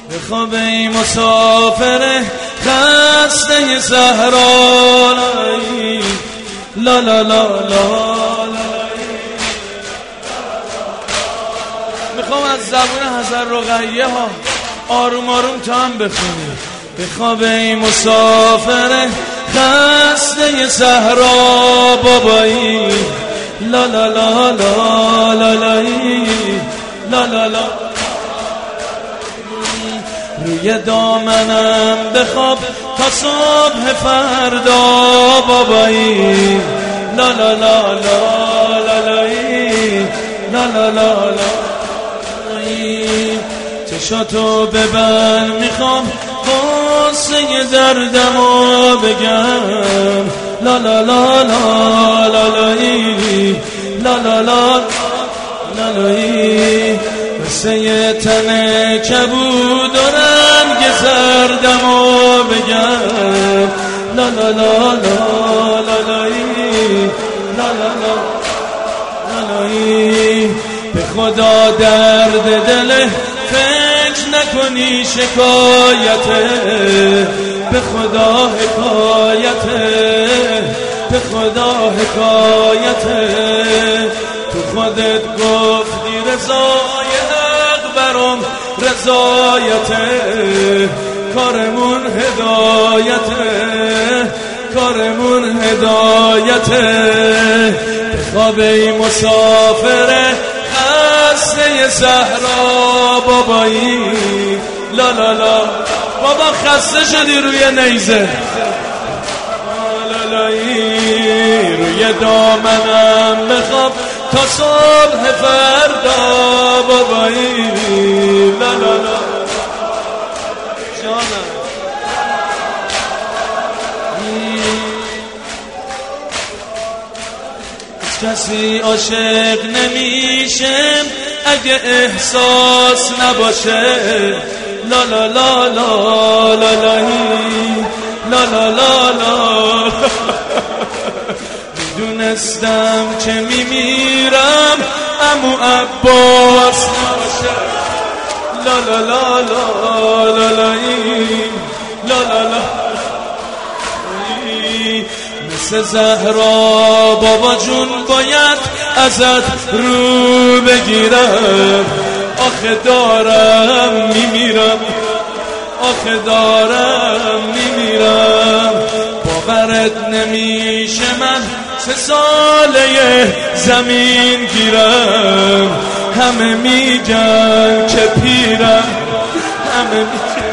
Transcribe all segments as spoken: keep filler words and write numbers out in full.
به خواب ای مسافر خسته صحرایی، لا لا لا لا. میخوام از زبون حضرت رقیه ها آروم آروم تا هم بخونی. به خواب ای مسافر خسته صحرا بابایی، لا لا لا لا لا لا لا لا. روی دامنم بخواب تا صبح فردا بابایی، لا لا لا لا لا لا لا لا لا. چشاتو ببند میخوام قصه دردمو بگم، لا لا لا لا لا لا لا لا لا. قصه تن کبود و رنگ زردمو بگم، لا لا لا لا لا لا لا لا. به خدا درد دل فکر نکنی شکایته، به خدا حکایته، به خدا حکایته. تو خودت گفتی رضای حق برام رضایته، کارمون هدایته، کارمون هدایته. به خواب ای مسافر خسته صحرا بابایی، لا لا لا. بابا خسته شدی روی نیزه، لا لا. روی دامنم بخواب تا صبح فردا بابایی، لا لا لا. جانم کسی عاشق نمیشه اگه احساس نباشه، لا لا لا لا لا لا لا لا لا. میدونستم که میمیرم عمو عباس نباشه، لا لا لا لا لا لا لا لا. مثل زهرا بابا جون باید ازت رو بگیرم، آخه دارم میمیرم، آخه دارم میمیرم. باورت نمیشه من سه ساله زمین گیرم، همه میگن که پیرم، همه میگن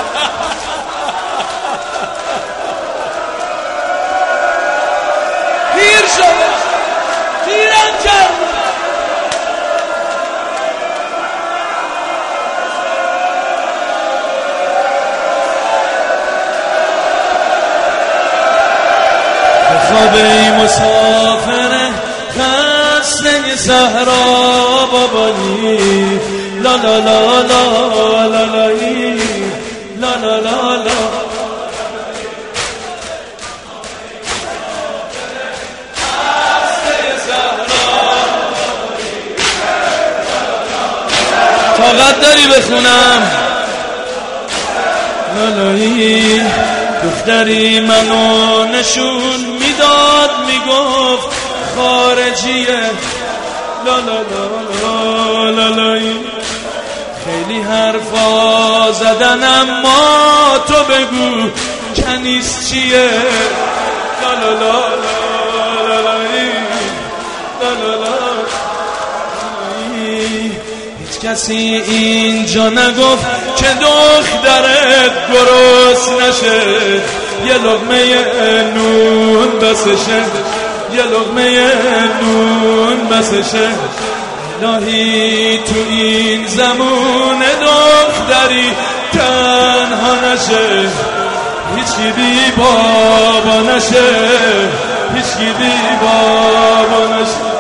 پیر شده، پیرم کرد. خواب ای مسافر خسته صحرا بابایی، لا لا لا لا لا لا لا لا لا. طاقت داری بخونم؟ لالایی دختری منو نشون میداد میگفت خارجیه، لا لا لا لا لالایی. خیلی حرفا زدن اما تو بگو کنیز چیه، لا لا لا لا لالایی لا لا لا. کسی اینجا نگفت که دخترت گرس نشه، یه لقمه نون بسشه، یه لقمه نون بسشه. الهی تو این زمان دختری تنها نشه، هیچی بی بابا نشه، هیچی بی بابا نشه.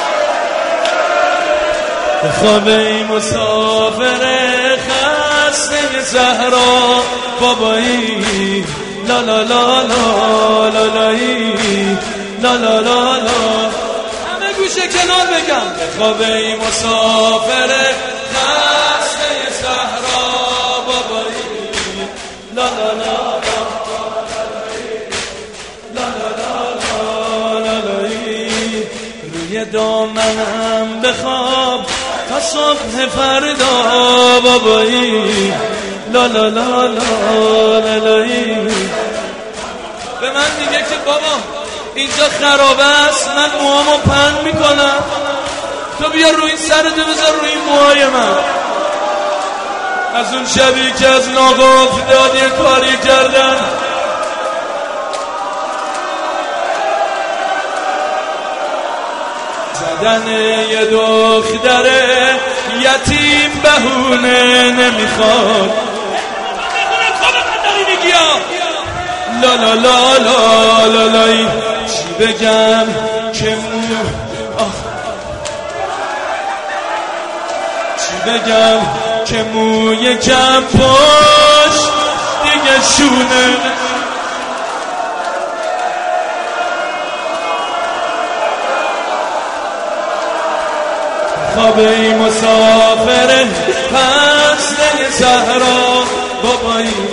به خواب ای مسافر خسته صحرا بابایی لا لا لا لا لا لایی لا لا لا لا همه گوشه کنار بگم بخواب ای مسافر خسته صحرا بابایی لا لا لا روی دامنم بخواب تا صبح فردا بابایی لا لا لا لا لایی به من میگه که بابا اینجا خرابه است، من موامو پهن میکنم، تو بیا روی سرتو بذار روی موهای من. از اون شبی که از ناگفتاد یه کاری کردن زدن یه دختر یتیم بهونه نمیخواد. لا لا لا لا لا لای چی بگم که مو آخ چی بگم که موی کم پشت دیگه شونه. خواب ای مسافر خسته صحرا بابایی